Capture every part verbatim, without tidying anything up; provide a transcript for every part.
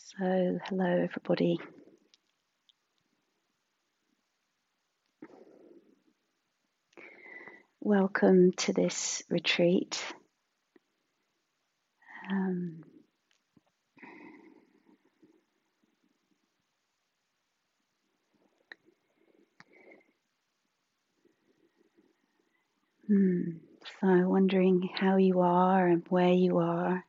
So, hello everybody. Welcome to this retreat. Um, hmm, so, wondering how you are and where you are,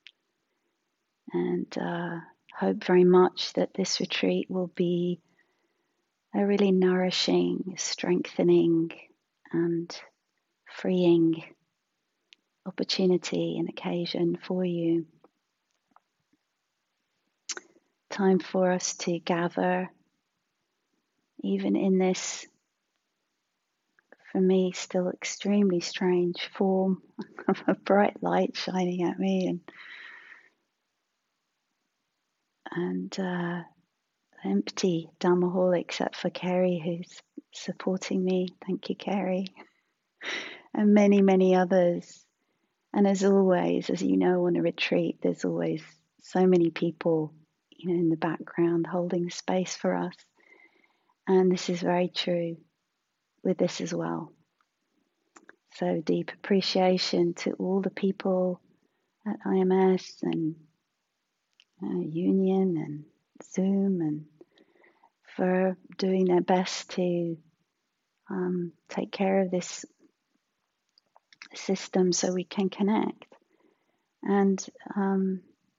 and uh, hope very much that this retreat will be a really nourishing, strengthening, and freeing opportunity and occasion for you. Time for us to gather, even in this, for me, still extremely strange form of a bright light shining at me, and and uh, empty Dhamma hall except for Kerry, who's supporting me. Thank you, Kerry, and many, many others. And as always, as you know, on a retreat, there's always so many people, you know, in the background holding space for us. And this is very true with this as well. So deep appreciation to all the people at I M S and uh, Union and Zoom, and for doing their best to um, take care of this system so we can connect. And um,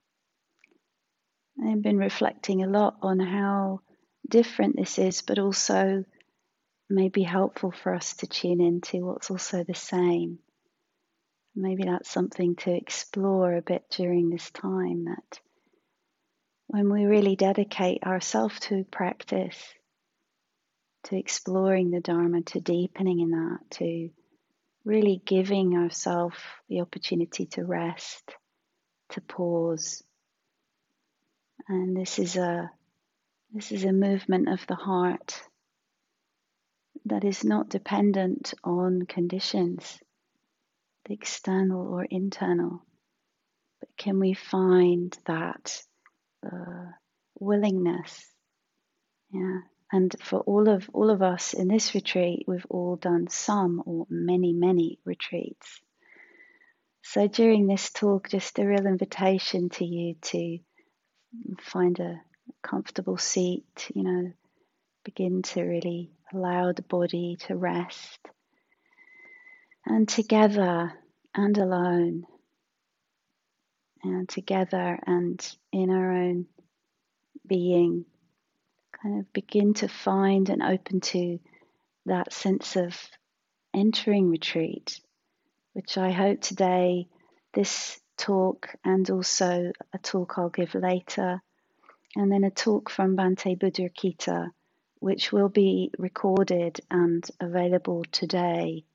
I've been reflecting a lot on how different this is, but also may be helpful for us to tune into what's also the same. Maybe that's something to explore a bit during this time, that when we really dedicate ourselves to practice, to exploring the Dharma, to deepening in that, to really giving ourselves the opportunity to rest, to pause. And this is a this is a movement of the heart that is not dependent on conditions, the external or internal. But can we find that uh, willingness? Yeah. And for all of all of us in this retreat, we've all done some or many, many retreats. So during this talk, just a real invitation to you to find a comfortable seat, you know, begin to really allow the body to rest. And together and alone, and together and in our own being, kind of begin to find and open to that sense of entering retreat, which I hope today, this talk and also a talk I'll give later, and then a talk from Bhante Buddhakita, which will be recorded and available today.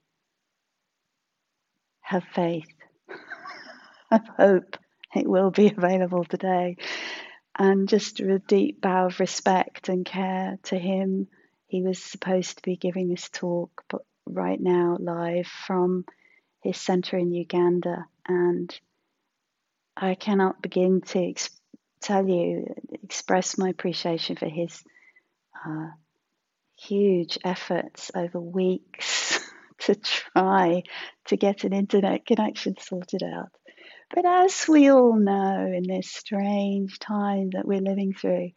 Have faith. Have hope. It will be available today. And just a deep bow of respect and care to him. He was supposed to be giving this talk, but right now live from his center in Uganda. And I cannot begin to ex- tell you, express my appreciation for his uh, huge efforts over weeks to try to get an internet connection sorted out. But as we all know, in this strange time that we're living through,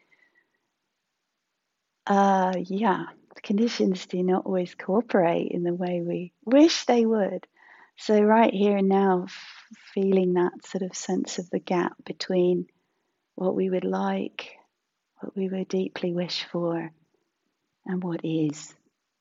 uh, yeah, conditions do not always cooperate in the way we wish they would. So right here and now, f- feeling that sort of sense of the gap between what we would like, what we would deeply wish for, and what is.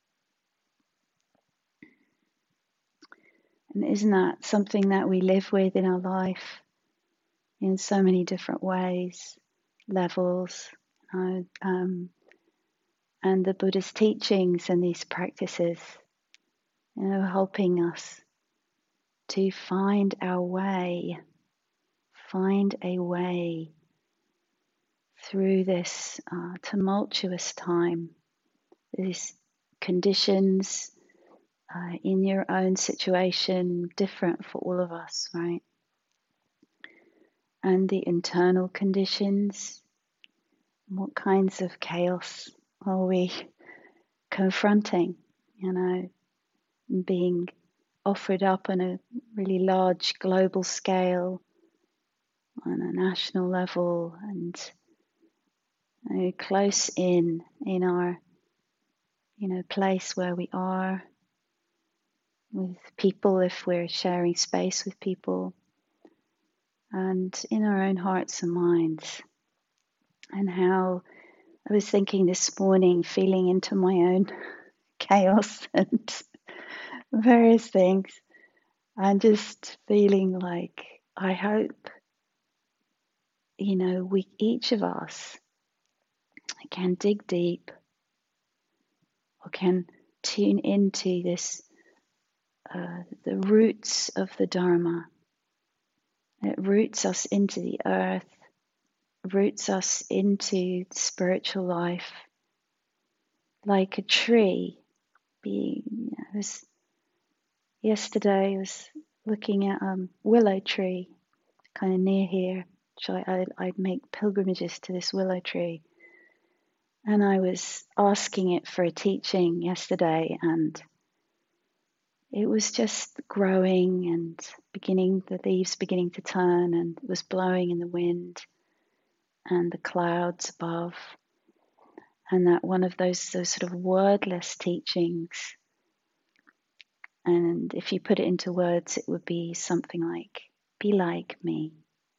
And isn't that something that we live with in our life in so many different ways, levels, you know, um, and the Buddha's teachings and these practices, you know, helping us to find our way, find a way through this uh, tumultuous time, these conditions uh, in your own situation, different for all of us, right? And the internal conditions What kinds of chaos are we confronting, you know, being offered up on a really large global scale, on a national level, and you know, close in in our, you know, place where we are with people, if we're sharing space with people, and in our own hearts and minds. And how I was thinking this morning, feeling into my own chaos and various things, and just feeling like I hope, you know, we each of us can dig deep or can tune into this, uh, the roots of the Dharma. It roots us into the earth, roots us into spiritual life, like a tree. Being, I was yesterday I was looking at a um, willow tree, kind of near here. So I, I'd, I'd make pilgrimages to this willow tree, and I was asking it for a teaching yesterday, and it was just growing and beginning, the leaves beginning to turn, and it was blowing in the wind and the clouds above. And that one of those, those sort of wordless teachings, and if you put it into words, it would be something like, be like me,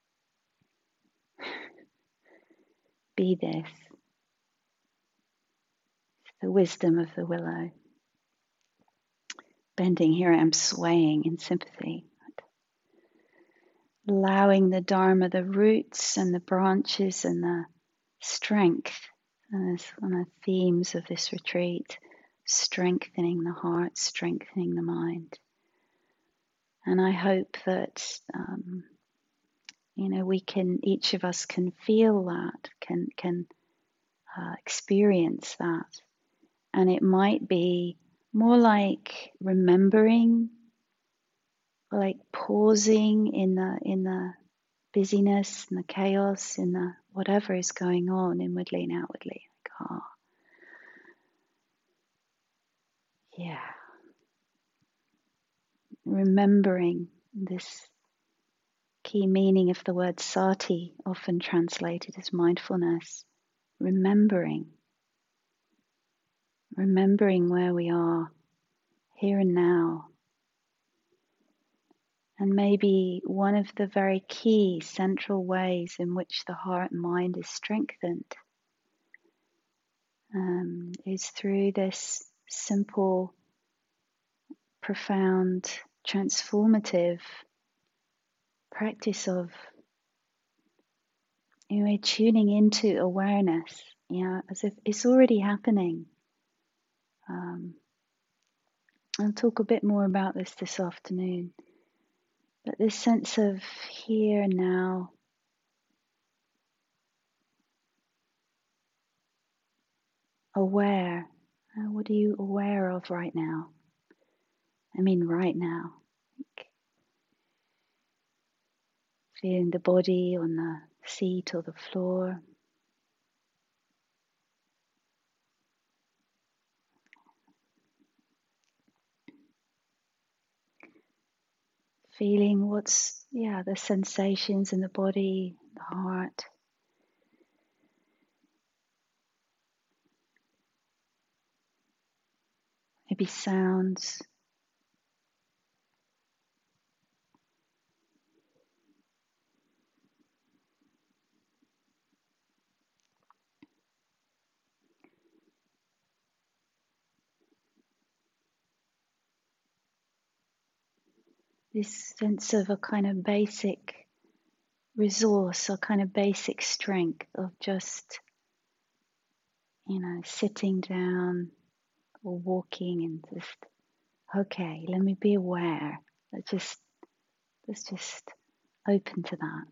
be this, the wisdom of the willow. Bending, here I am swaying in sympathy, allowing the Dharma, the roots and the branches and the strength. And that's one of the themes of this retreat, strengthening the heart, strengthening the mind. And I hope that, um, you know, we can, each of us can feel that, can, can uh, experience that. And it might be more like remembering, like pausing in the in the busyness and the chaos, in the whatever is going on inwardly and outwardly. Like, ah, yeah. Remembering this key meaning of the word sati, often translated as mindfulness. Remembering. Remembering where we are, here and now. And maybe one of the very key central ways in which the heart and mind is strengthened um, is through this simple, profound, transformative practice of, you know, tuning into awareness, you know, as if it's already happening. Um, I'll talk a bit more about this this afternoon, but this sense of here and now, aware. Uh, what are you aware of right now? I mean, right now. Like feeling the body on the seat or the floor. Feeling what's, yeah, the sensations in the body, the heart. Maybe sounds. This sense of a kind of basic resource or kind of basic strength of just, you know, sitting down or walking and just, okay, let me be aware. Let's just, let's just open to that.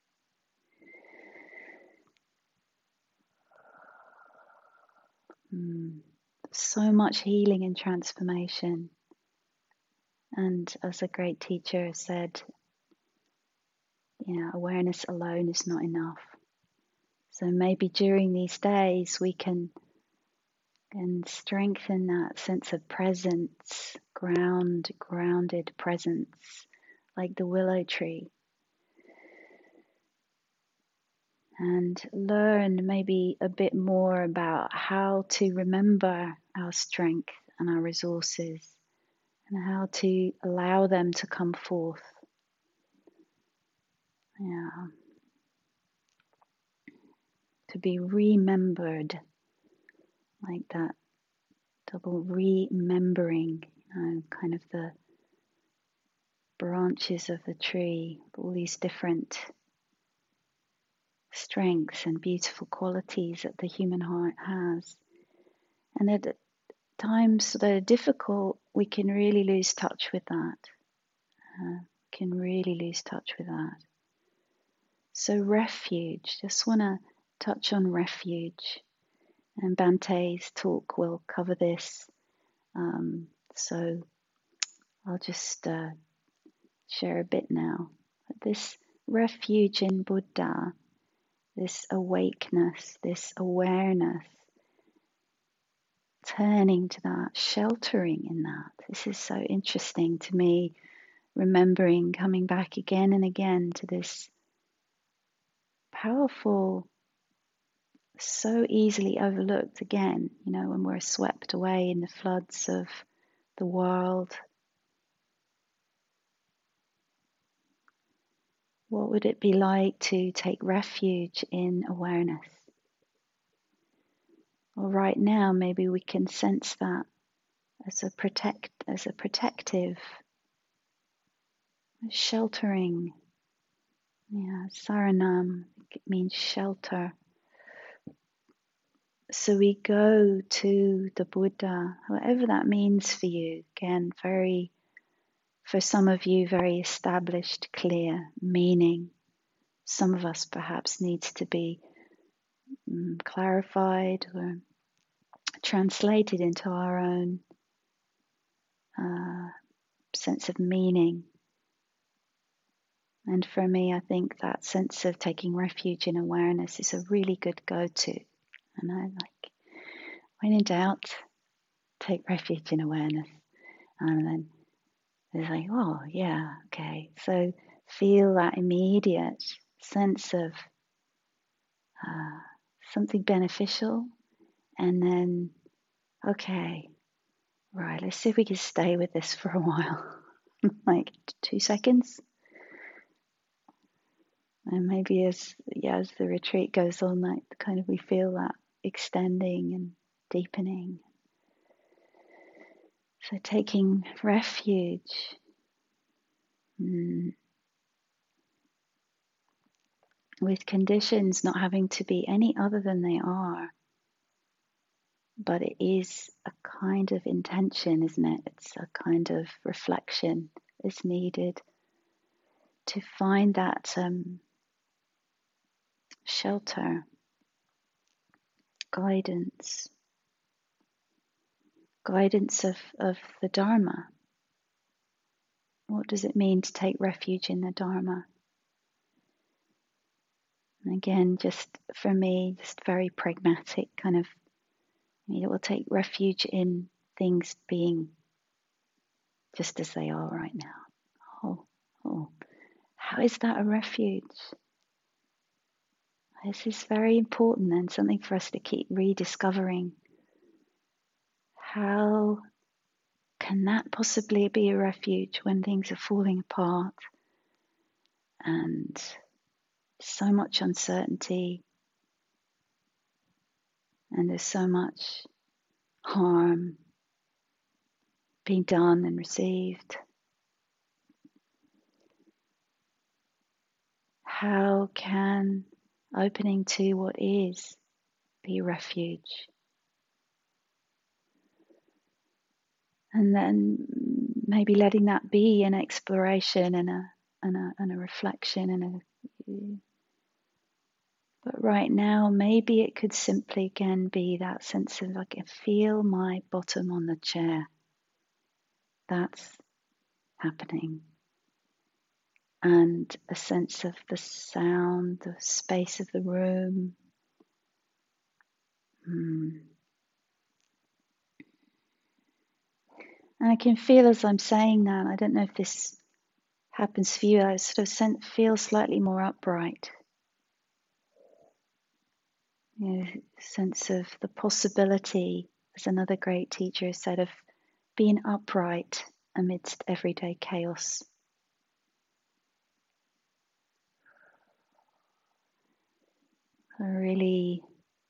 Mm. So much healing and transformation. And as a great teacher said, you know, awareness alone is not enough. So maybe during these days we can, can strengthen that sense of presence, ground, grounded presence, like the willow tree. And learn maybe a bit more about how to remember our strength and our resources and how to allow them to come forth. Yeah. To be remembered, like that double remembering, you know, kind of the branches of the tree, all these different strengths and beautiful qualities that the human heart has. And at times that are difficult, we can really lose touch with that. Uh, can really lose touch with that. So refuge, just want to touch on refuge. And Bante's talk will cover this. Um, so I'll just uh, share a bit now. This refuge in Buddha, this awakeness, this awareness, turning to that, sheltering in that. This is so interesting to me, remembering coming back again and again to this powerful, so easily overlooked again, you know, when we're swept away in the floods of the world. What would it be like to take refuge in awareness? Well, right now, maybe we can sense that as a protect, as a protective, sheltering. Yeah, Saranam, it means shelter. So we go to the Buddha, whatever that means for you. Again, very, for some of you, very established, clear meaning. Some of us perhaps needs to be um, clarified or translated into our own uh, sense of meaning. And for me, I think that sense of taking refuge in awareness is a really good go-to. And I like, when in doubt, take refuge in awareness. And then it's like, oh, yeah, okay. So feel that immediate sense of uh, something beneficial. And then, okay, right, let's see if we can stay with this for a while. Like two seconds. And maybe as yeah, as the retreat goes on, like kind of we feel that extending and deepening. So taking refuge. Mm, with conditions not having to be any other than they are. But it is a kind of intention, isn't it? It's a kind of reflection is needed to find that um, shelter, guidance, guidance of, of the Dharma. What does it mean to take refuge in the Dharma? And again, just for me, just very pragmatic kind of, it will take refuge in things being just as they are right now. Oh, oh, how is that a refuge? This is very important and something for us to keep rediscovering. How can that possibly be a refuge when things are falling apart and so much uncertainty and there's so much harm being done and received? How can opening to what is be a refuge? And then maybe letting that be an exploration and a and a, and a reflection and a but right now maybe it could simply again be that sense of I can feel my bottom on the chair. That's happening. And a sense of the sound, the space of the room, Mm. And I can feel as I'm saying that, I don't know if this happens for you, I sort of feel slightly more upright. You know, sense of the possibility, as another great teacher said, of being upright amidst everyday chaos. Really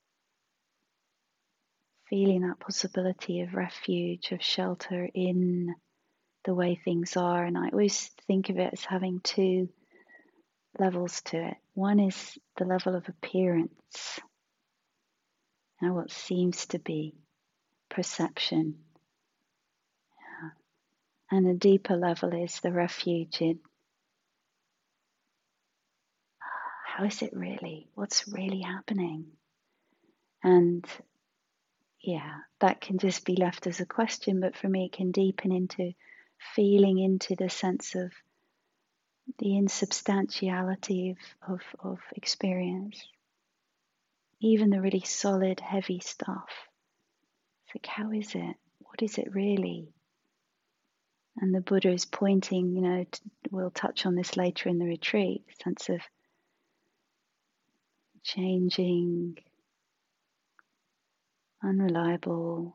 feeling that possibility of refuge, of shelter in the way things are. And I always think of it as having two levels to it. One is the level of appearance, and what seems to be perception. Yeah. And a deeper level is the refuge in how is it really? What's really happening? And yeah, that can just be left as a question, but for me, it can deepen into feeling into the sense of the insubstantiality of, of, of experience, even the really solid, heavy stuff. It's like, how is it? What is it really? And the Buddha is pointing, you know, to, we'll touch on this later in the retreat, sense of changing, unreliable,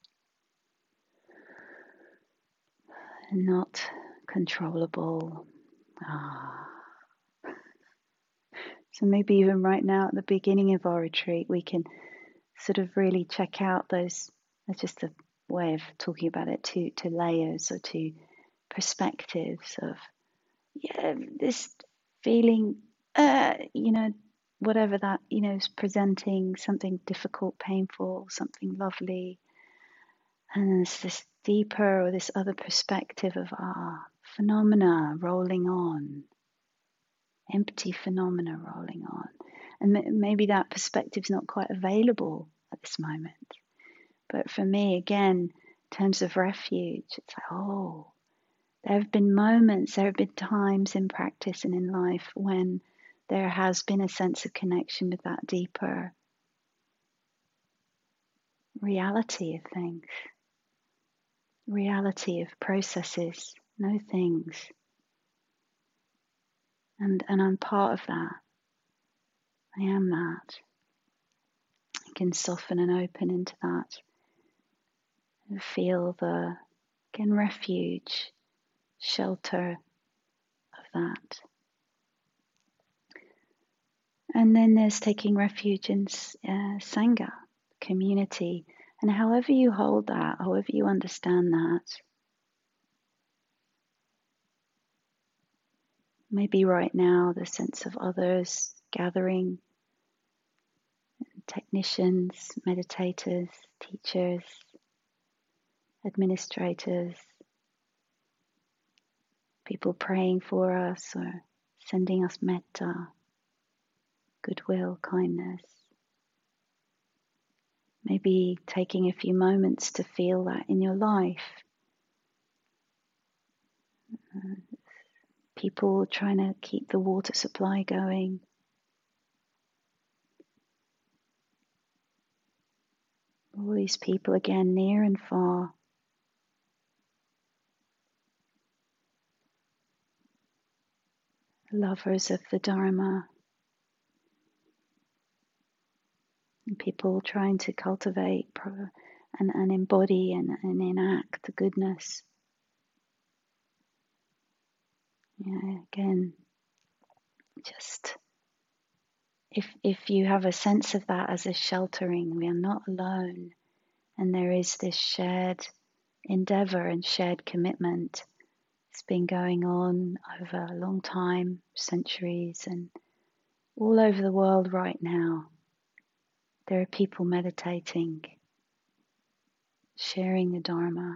not controllable. Ah. So maybe even right now at the beginning of our retreat, we can sort of really check out those, that's just a way of talking about it, to, to layers or to perspectives of, yeah, this feeling, uh, you know, whatever that, you know, is presenting something difficult, painful, something lovely. And there's this deeper or this other perspective of, ah, phenomena rolling on, empty phenomena rolling on. And maybe that perspective's not quite available at this moment. But for me, again, in terms of refuge, it's like, oh, there have been moments, there have been times in practice and in life when there has been a sense of connection with that deeper reality of things, reality of processes, no things. And, and I'm part of that. I am that. I can soften and open into that and feel the, again, refuge, shelter of that. And then there's taking refuge in uh, Sangha, community. And however you hold that, however you understand that, maybe right now the sense of others gathering, technicians, meditators, teachers, administrators, people praying for us or sending us metta, goodwill, kindness. Maybe taking a few moments to feel that in your life. Uh, people trying to keep the water supply going. All these people again, near and far. Lovers of the Dharma. And people trying to cultivate and, and embody and, and enact the goodness. Yeah, again, just if if you have a sense of that as a sheltering, we are not alone, and there is this shared endeavor and shared commitment. It's been going on over a long time, centuries, and all over the world right now. There are people meditating, sharing the Dharma.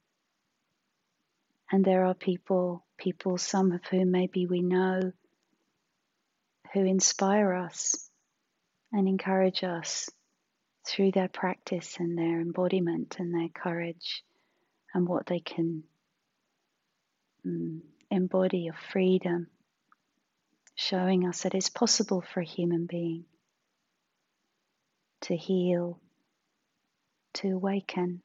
And there are people, people, some of whom maybe we know, who inspire us and encourage us through their practice and their embodiment and their courage and what they can mm, embody of freedom, showing us that it's possible for a human being to heal to awaken.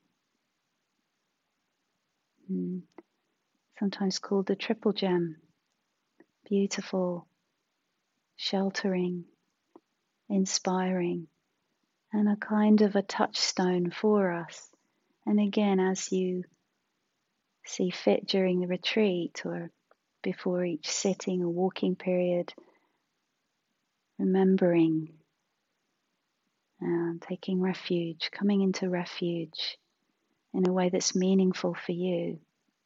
Mm. Sometimes called the triple gem. Beautiful, sheltering, inspiring, and a kind of a touchstone for us. And again, as you see fit during the retreat or before each sitting or walking period, remembering and taking refuge, coming into refuge in a way that's meaningful for you.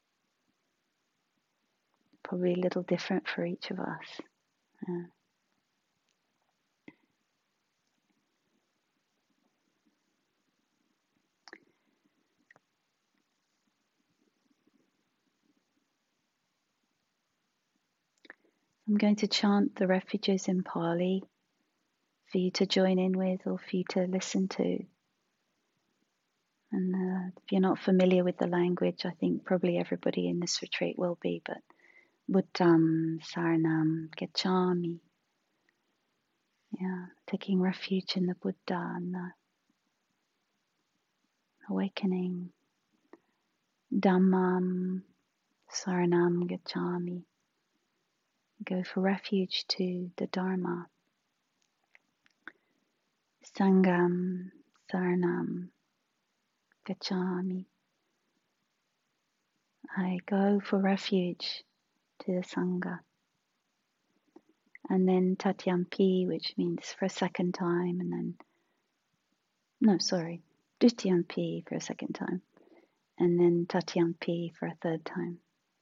Probably a little different for each of us. Yeah. I'm going to chant the refuges in Pali for you to join in with or for you to listen to. And uh, if you're not familiar with the language, I think probably everybody in this retreat will be, but Buddham Saranam Gacchami. Yeah, taking refuge in the Buddha and the awakening. Dhammam Saranam Gacchami. Go for refuge to the Dharma. Sangam Saranam Gacchami. I go for refuge to the Sangha. And then Tatyampi, which means for a second time, and then, no, sorry, Dutiyampi for a second time, and then Tatyampi for a third time.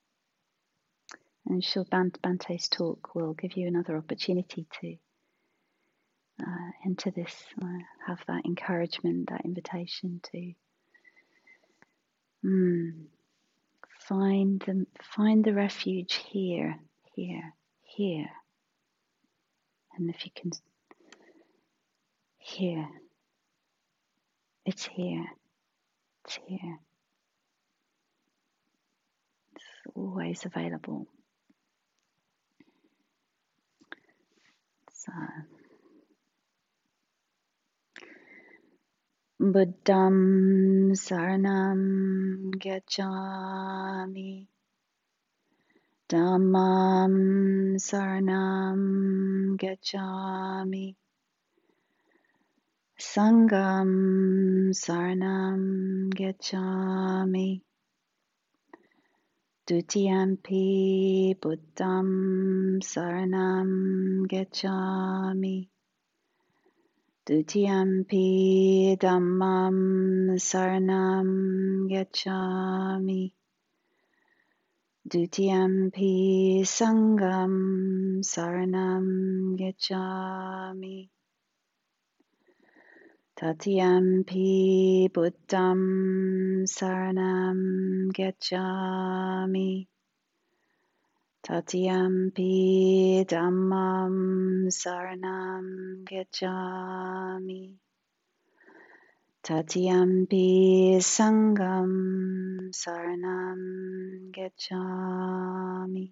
And sure, Bante's talk will give you another opportunity to uh, enter this, uh, have that encouragement, that invitation to mm, find the, find the refuge here, here, here. And if you can, here, it's here, it's here. It's always available. So, Buddham Saranam Gacchami. Dhammam Saranam Gacchami. Sangam Saranam Gacchami. Dutiyampi Buddham Saranam Gacchami. Dutiyampi Dhammam Saranam Gacchami. Dutiyampi Sangam Saranam Gacchami. Tatyampi Buddham Saranam Gacchami. Tatyampi Dhammam Saranam Gacchami. Tatyampi Sangam Saranam Gacchami.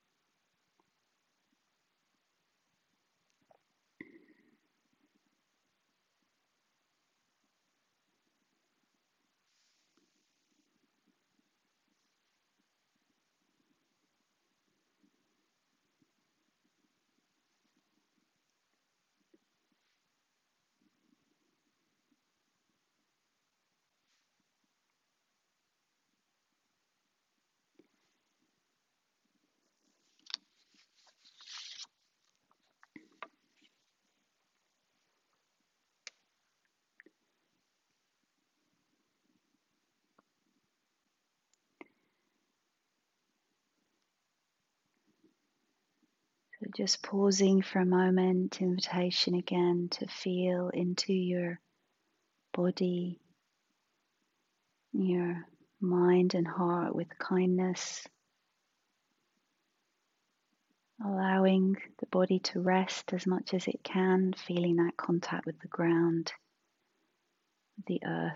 So just pausing for a moment, invitation again to feel into your body, your mind and heart with kindness, allowing the body to rest as much as it can, feeling that contact with the ground, the earth.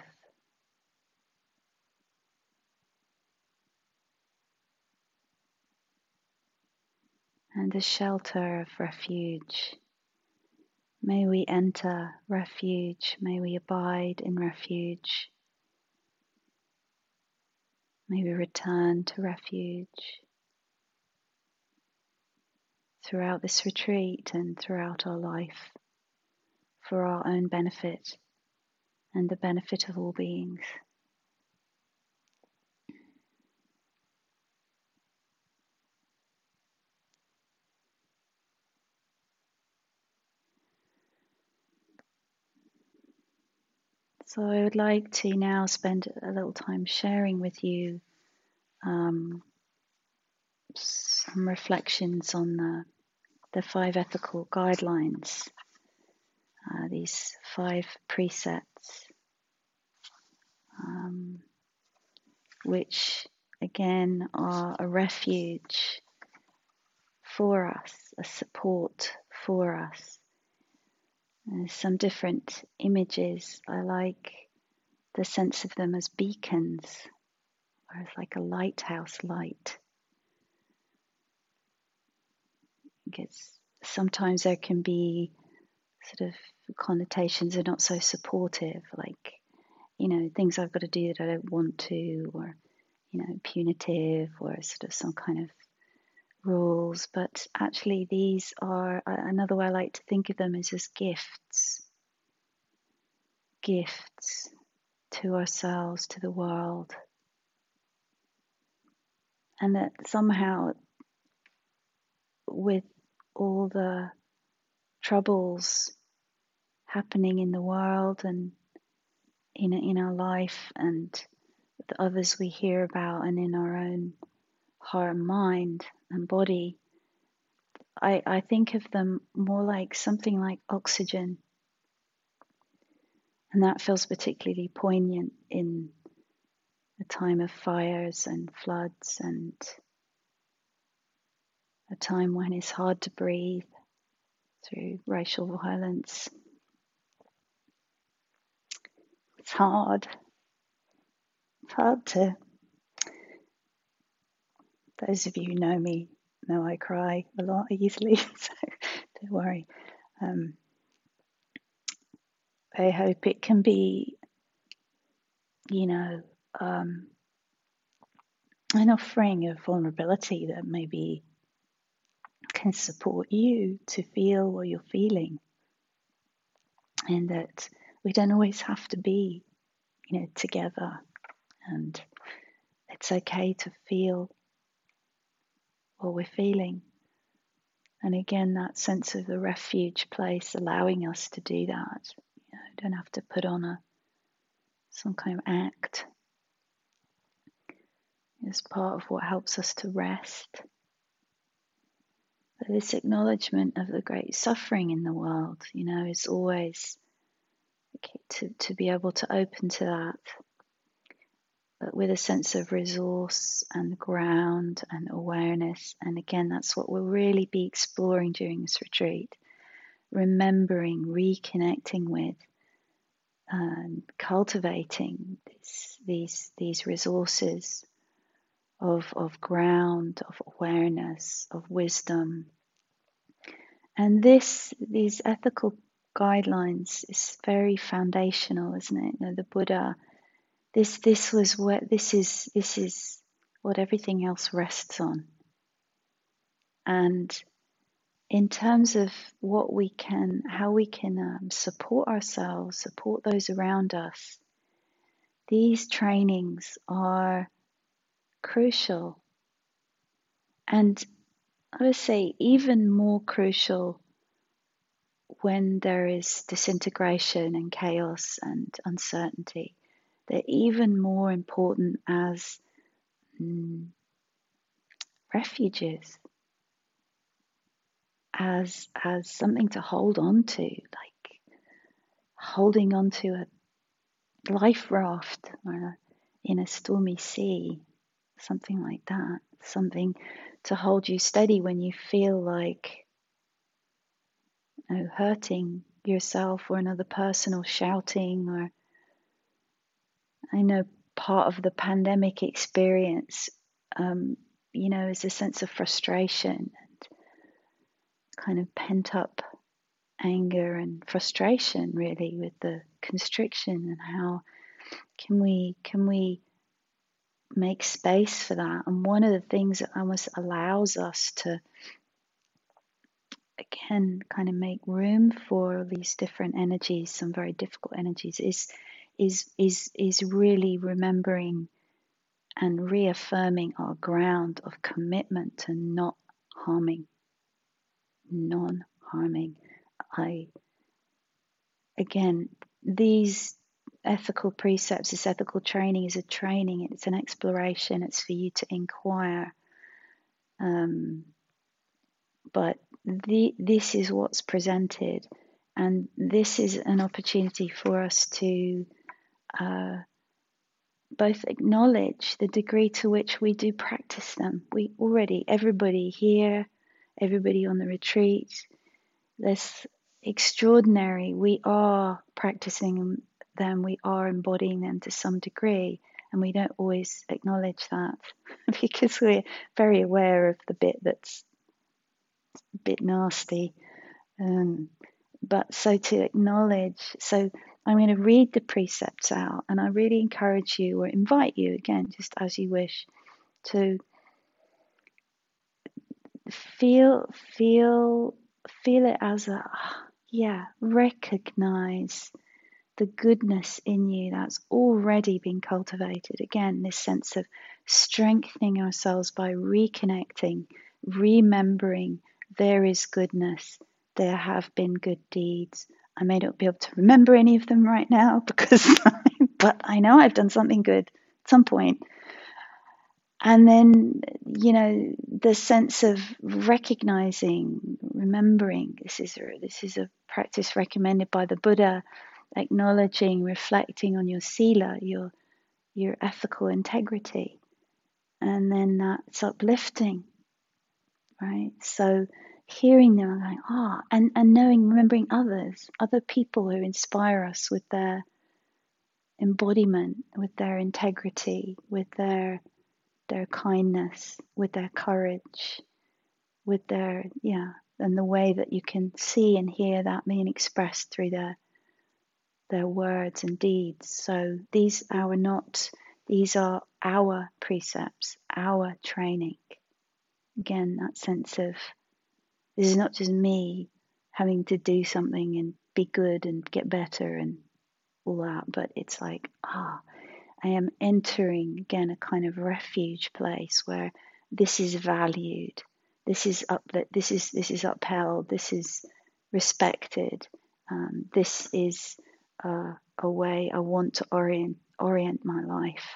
And a shelter of refuge. May we enter refuge, may we abide in refuge. Maybe return to refuge throughout this retreat and throughout our life for our own benefit and the benefit of all beings. So I would like to now spend a little time sharing with you um, some reflections on the, the five ethical guidelines, uh, these five precepts, um, which again are a refuge for us, a support for us. There's some different images. I like the sense of them as beacons, or as like a lighthouse light. It's, sometimes there can be sort of connotations that are not so supportive, like, you know, things I've got to do that I don't want to, or, you know, punitive, or sort of some kind of rules. But actually, these are, another way I like to think of them is as gifts. Gifts to ourselves, to the world. And that somehow, with all the troubles happening in the world and in in our life, and the others we hear about, and in our own heart and mind and body, I, I think of them more like something like oxygen. And that feels particularly poignant in a time of fires and floods, and a time when it's hard to breathe through racial violence. It's hard. It's hard to. Those of you who know me know I cry a lot easily, so don't worry. Um, I hope it can be, you know, um, an offering of vulnerability that maybe can support you to feel what you're feeling, and that we don't always have to be, you know, together, and it's okay to feel what we're feeling. And again, that sense of the refuge place allowing us to do that. You know, don't have to put on a some kind of act. It's part of what helps us to rest. But this acknowledgement of the great suffering in the world, you know, is always okay, to, to be able to open to that, but with a sense of resource and ground and awareness. And again, that's what we'll really be exploring during this retreat. Remembering, reconnecting with, and cultivating this, these these resources of of ground, of awareness, of wisdom. And this these ethical guidelines is very foundational, isn't it? You know, the Buddha, this this was what this is this is what everything else rests on. And in terms of what we can, how we can um, support ourselves, support those around us, these trainings are crucial. And I would say even more crucial when there is disintegration and chaos and uncertainty. They're even more important as mm, refuges, as as something to hold on to, like holding on to a life raft or in a stormy sea, something like that, something to hold you steady when you feel like, you know, hurting yourself or another person, or shouting. Or I know part of the pandemic experience, um, you know, is a sense of frustration and kind of pent up anger and frustration, really, with the constriction. And how can we can we make space for that. And one of the things that almost allows us to, again, kind of make room for these different energies, some very difficult energies, is is is is really remembering and reaffirming our ground of commitment to not harming, non-harming. I again, these ethical precepts, this ethical training is a training, it's an exploration, it's for you to inquire. Um, but the, this is what's presented, and this is an opportunity for us to uh, both acknowledge the degree to which we do practice them. We already, everybody here, everybody on the retreat, this extraordinary, we are practicing them, we are embodying them to some degree, and we don't always acknowledge that because we're very aware of the bit that's a bit nasty. Um, but so to acknowledge, so I'm going to read the precepts out, and I really encourage you or invite you, again, just as you wish, to feel, feel, feel it as a, yeah, recognize the goodness in you that's already been cultivated. Again, this sense of strengthening ourselves by reconnecting, remembering there is goodness, there have been good deeds. I may not be able to remember any of them right now because, but I know I've done something good at some point. And then, you know, the sense of recognizing, remembering, this is a, this is a practice recommended by the Buddha, acknowledging, reflecting on your sila, your your ethical integrity, and then that's uplifting, right? So hearing them and going, ah, oh, and, and knowing, remembering others, other people who inspire us with their embodiment, with their integrity, with their their kindness, with their courage, with their, yeah, and the way that you can see and hear that being expressed through their their words and deeds. So these are not, these are our precepts, our training. Again, that sense of this is not just me having to do something and be good and get better and all that, but it's like, ah, I am entering again a kind of refuge place where this is valued, this is up, this is this is upheld, this is respected, um, this is uh, a way I want to orient orient my life.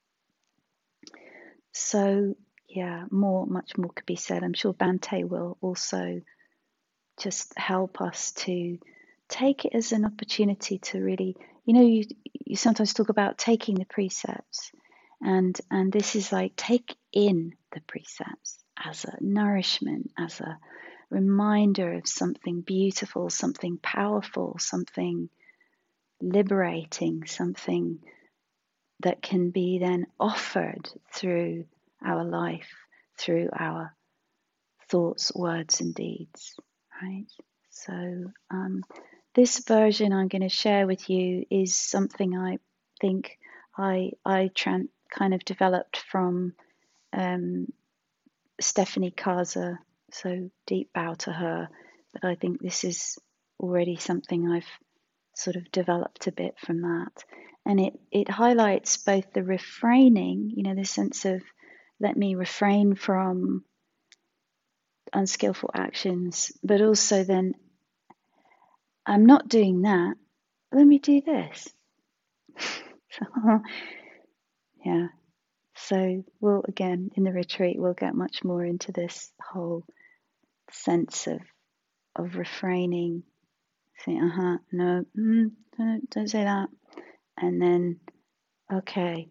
So yeah, more, much more could be said. I'm sure Bhante will also just help us to take it as an opportunity to really, you know, you you sometimes talk about taking the precepts, and and this is like take in the precepts as a nourishment, as a reminder of something beautiful, something powerful, something liberating, something that can be then offered through our life, through our thoughts, words, and deeds, right? So um, this version I'm going to share with you is something I think I I tran- kind of developed from um, Stephanie Kaza. So deep bow to her. But I think this is already something I've sort of developed a bit from that. And it, it highlights both the refraining, you know, the sense of let me refrain from unskillful actions, but also then I'm not doing that, let me do this. So, yeah. So we'll, again, in the retreat, we'll get much more into this whole sense of of refraining, saying, uh-huh, no, mm, don't, don't say that. And then, okay,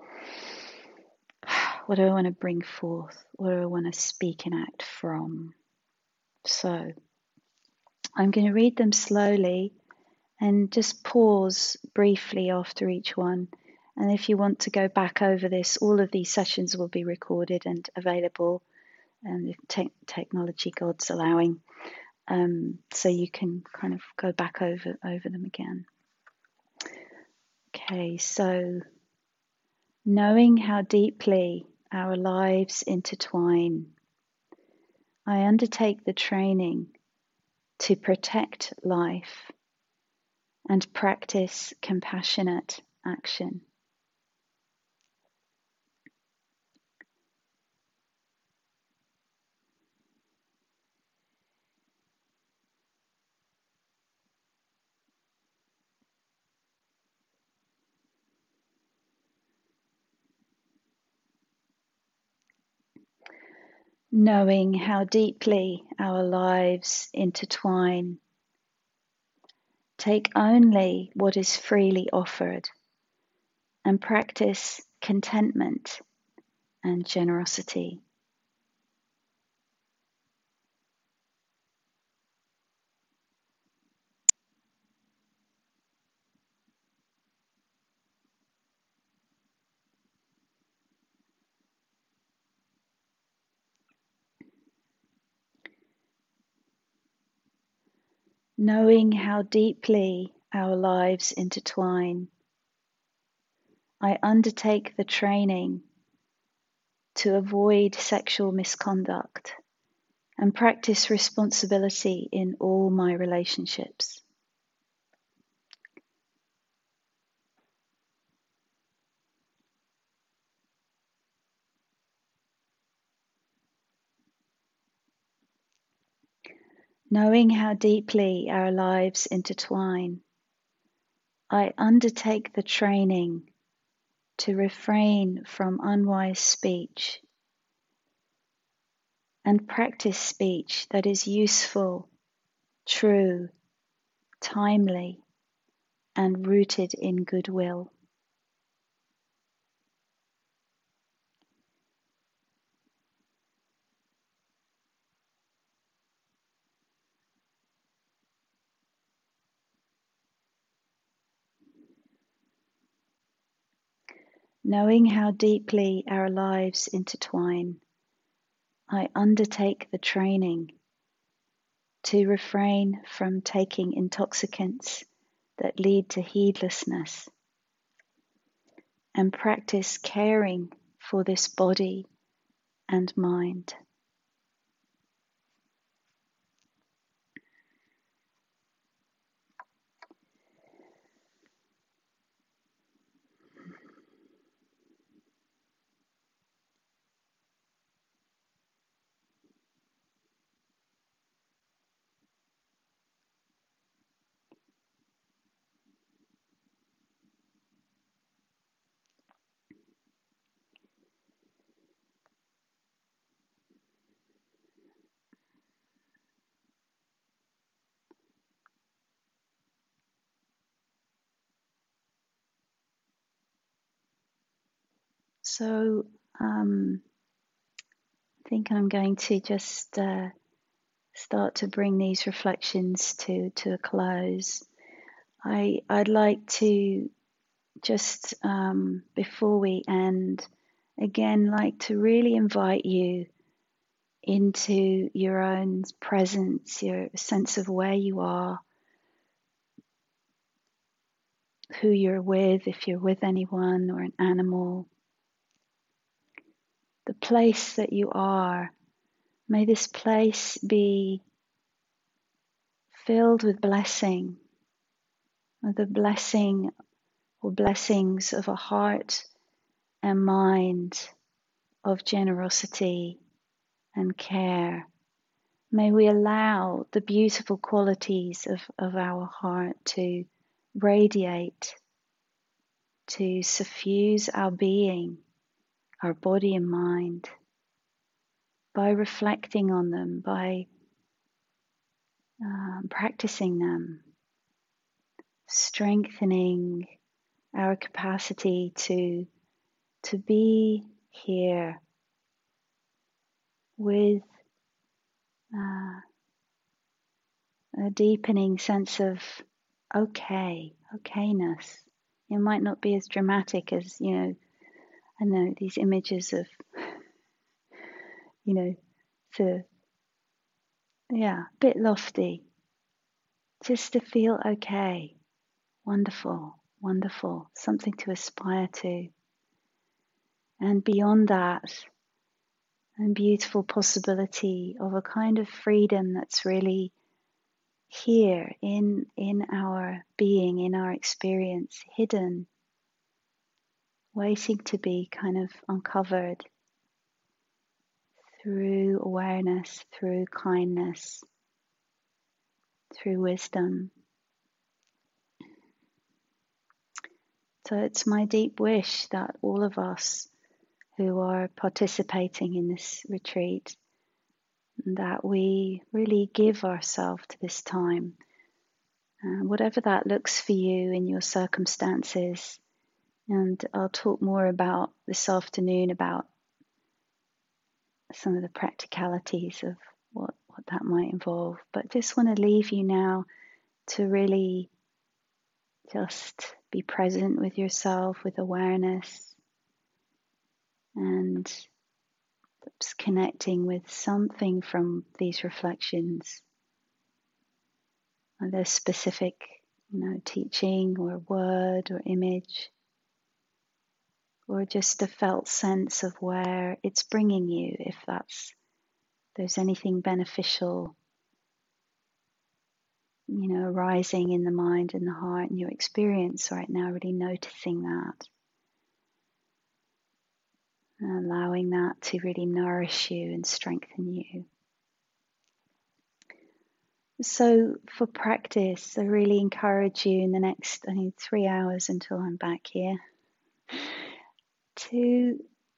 what do I want to bring forth? What do I want to speak and act from? So I'm going to read them slowly and just pause briefly after each one. And if you want to go back over this, all of these sessions will be recorded and available, and if te- technology gods allowing, um, so you can kind of go back over over them again. Okay, so Knowing how deeply our lives intertwine, I undertake the training to protect life and practice compassionate action. Knowing how deeply our lives intertwine, take only what is freely offered and practice contentment and generosity. Knowing how deeply our lives intertwine, I undertake the training to avoid sexual misconduct and practice responsibility in all my relationships. Knowing how deeply our lives intertwine, I undertake the training to refrain from unwise speech and practice speech that is useful, true, timely, and rooted in goodwill. Knowing how deeply our lives intertwine, I undertake the training to refrain from taking intoxicants that lead to heedlessness and practice caring for this body and mind. So um, I think I'm going to just uh, start to bring these reflections to, to a close. I, I'd like to just, um, before we end, again, like to really invite you into your own presence, your sense of where you are, who you're with, if you're with anyone or an animal, the place that you are. May this place be filled with blessing, with the blessing or blessings of a heart and mind of generosity and care. May we allow the beautiful qualities of, of our heart to radiate, to suffuse our being, our body and mind, by reflecting on them, by um, practicing them, strengthening our capacity to, to be here with uh, a deepening sense of okay, okayness. It might not be as dramatic as, you know, I know these images of, you know, the, yeah, a bit lofty, just to feel okay, wonderful, wonderful, something to aspire to. And beyond that, a beautiful possibility of a kind of freedom that's really here in, in our being, in our experience, hidden, waiting to be kind of uncovered through awareness, through kindness, through wisdom. So it's my deep wish that all of us who are participating in this retreat, that we really give ourselves to this time. Uh, whatever that looks for you in your circumstances. And I'll talk more about this afternoon about some of the practicalities of what, what that might involve. But just want to leave you now to really just be present with yourself, with awareness, and just connecting with something from these reflections, either specific, you know, teaching or word or image, or just a felt sense of where it's bringing you, if that's there's anything beneficial, you know, arising in the mind and the heart and your experience right now, really noticing that, and allowing that to really nourish you and strengthen you. So for practice, I really encourage you in the next, I think, three hours until I'm back here, to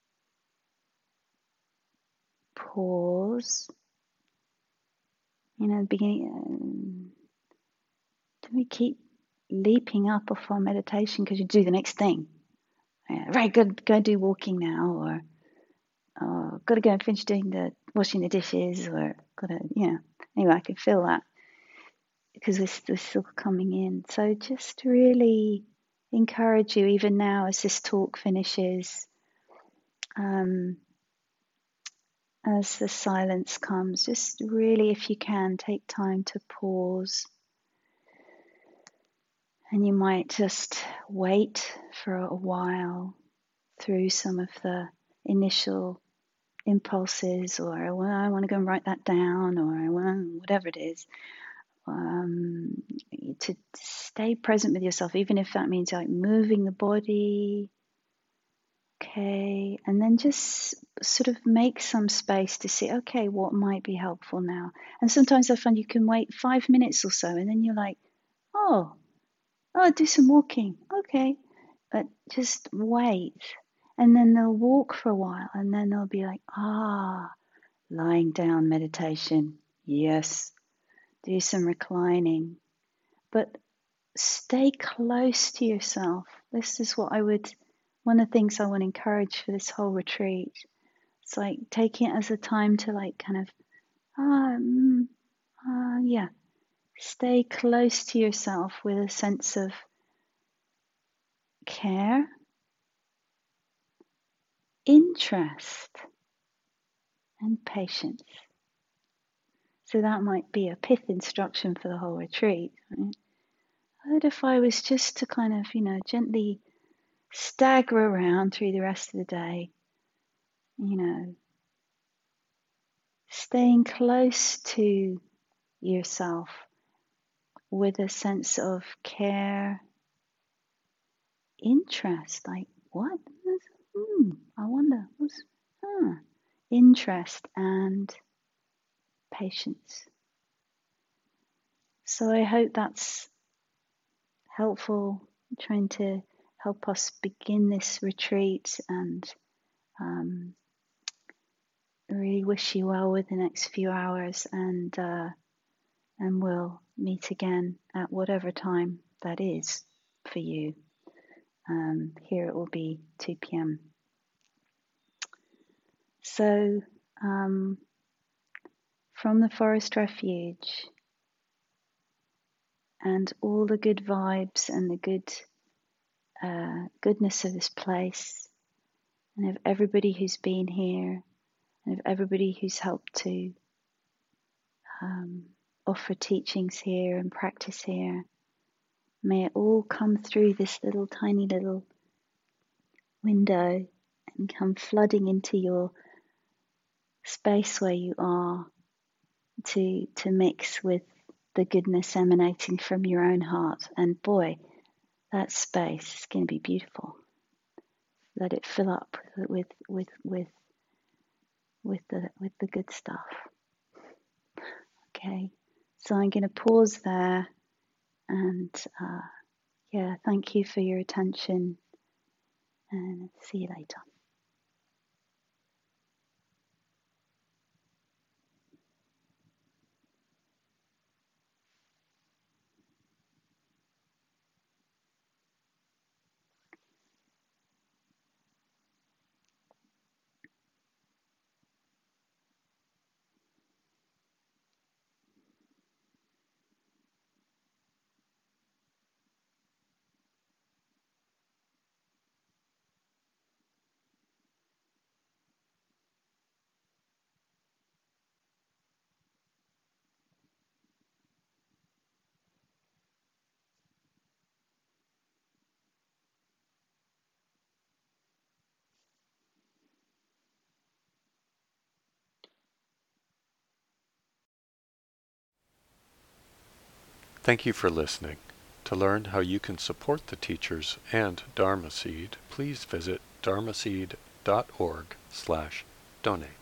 pause. You know, beginning. Do we keep leaping up off our meditation because you do the next thing? Yeah, right, go go do walking now, or oh, got to go and finish doing the washing the dishes, or got to, you know. Anyway, I can feel that because we're, we're still coming in. So just really encourage you, even now as this talk finishes, um, as the silence comes, just really, if you can, take time to pause. And you might just wait for a while through some of the initial impulses, or well, I want to go and write that down, or well, whatever it is, um, to stay present with yourself, even if that means like moving the body. Okay, and then just sort of make some space to see, okay, what might be helpful now. And sometimes I find you can wait five minutes or so, and then you're like, oh, oh, do some walking. Okay, but just wait. And then they'll walk for a while, and then they'll be like, ah, lying down meditation. Yes, do some reclining. But stay close to yourself. This is what I would, one of the things I want to encourage for this whole retreat. It's like taking it as a time to like kind of, ah, mm, uh, yeah, stay close to yourself with a sense of care, interest, and patience. So that might be a pith instruction for the whole retreat. Right? What if I was just to kind of, you know, gently stagger around through the rest of the day, you know, staying close to yourself with a sense of care, interest, like what? Hmm, I wonder, what's, huh, interest and patience. So I hope that's helpful, trying to help us begin this retreat, and um, really wish you well with the next few hours, and uh, and we'll meet again at whatever time that is for you. Um, here it will be two p.m. So um, from the Forest Refuge, and all the good vibes and the good uh, goodness of this place, and of everybody who's been here, and of everybody who's helped to um, offer teachings here and practice here. May it all come through this little tiny little window and come flooding into your space where you are to to mix with the goodness emanating from your own heart. And boy, that space is going to be beautiful. Let it fill up with with with with the with the good stuff. Okay, so I'm going to pause there, and uh, yeah, thank you for your attention, and see you later. Thank you for listening. To learn how you can support the teachers and Dharma Seed, please visit dharmaseed dot org slash donate.